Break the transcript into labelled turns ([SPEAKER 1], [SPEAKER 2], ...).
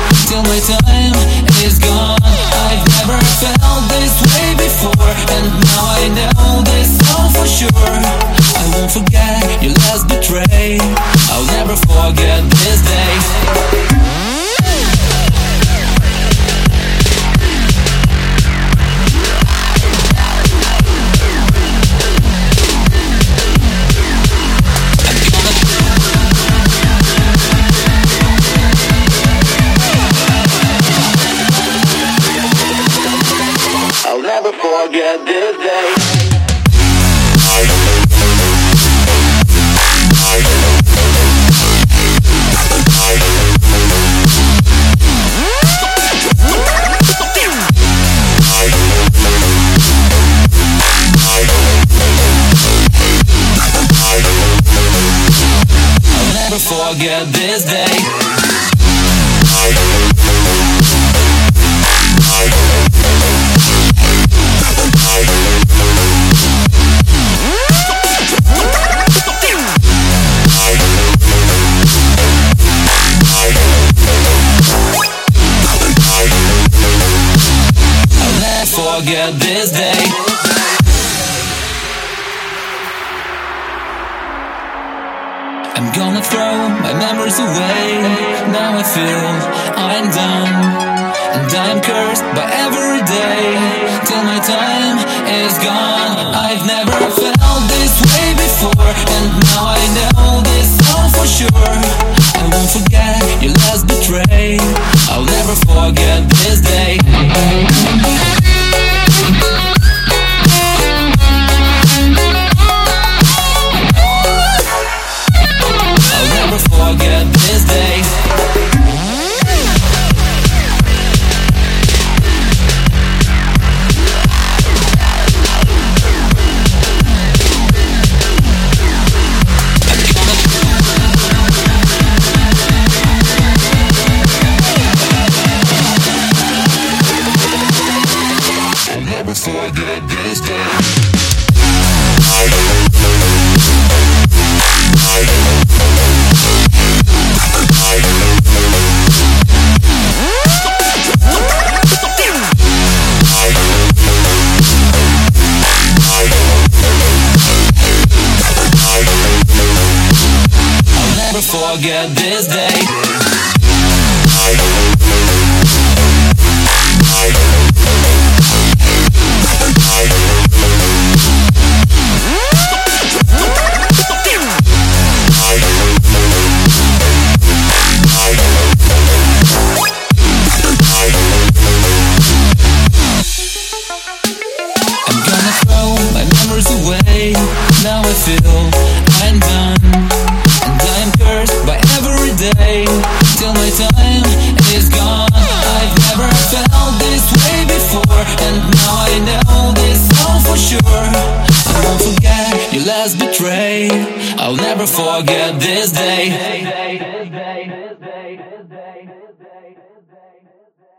[SPEAKER 1] till my time is gone. I've never felt this way before, and now I know this all for sure. I won't forget your last betray. I'll never forget this day. I'll never forget this day. I'll never forget this day. Forget this day. I'm gonna throw my memories away. Now I feel I'm done, and I'm cursed by every day till my time is gone. I've never felt this way before, and now I know this all for sure. I won't forget your last betray. I'll never forget this day. Forget this day. I'll never forget this day. Forget this day. I'm gonna throw my memories away. Now I feel I'm done, and I'm cursed by every day till my time is gone. I've never felt this way before, and now I know this all for sure. I won't forget your last betray. I'll never forget this day.